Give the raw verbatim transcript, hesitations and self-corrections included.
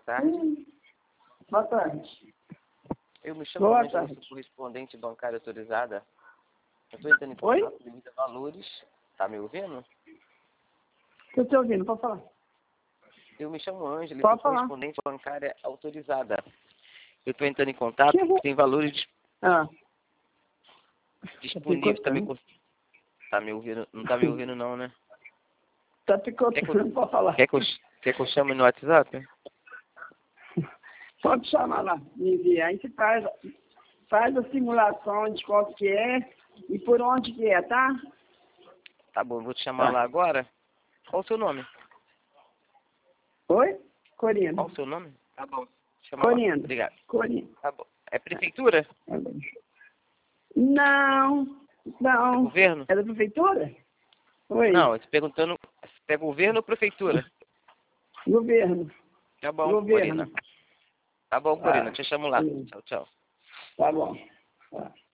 tarde. Hum. Boa tarde. Eu me chamo Boa Ângela, tarde. sou correspondente bancária autorizada. Eu estou entrando em Oi? contato devido a valores. Tá me ouvindo? Que eu tô ouvindo, pode falar. Eu me chamo Ângela, Pode sou falar. correspondente bancária autorizada. Eu estou entrando em contato Que porque tem valores dis- Ah, disponíveis. Tá me, picotando. cons- tá me ouvindo? Não tá me ouvindo não, né? Tá Quer que eu, picotando, pode falar. quer que eu, quer que eu chame no WhatsApp? Pode chamar lá, me envia. Aí você faz, faz a simulação de quanto que é e por onde que é, tá? Tá bom, vou te chamar Tá. lá agora. Qual o seu nome? Oi? Corina. Qual o seu nome? Tá bom. Chama lá. Corina. Obrigado. Corina. Tá bom. É prefeitura? Tá bom. Não, É não. governo? É da prefeitura? Oi, Não, eu tô perguntando se é governo ou prefeitura? governo. Tá bom, Governo. Corina. Tá bom, Corina. Ah, Te chamo lá. sim. Tchau, tchau. Tá bom. Tá.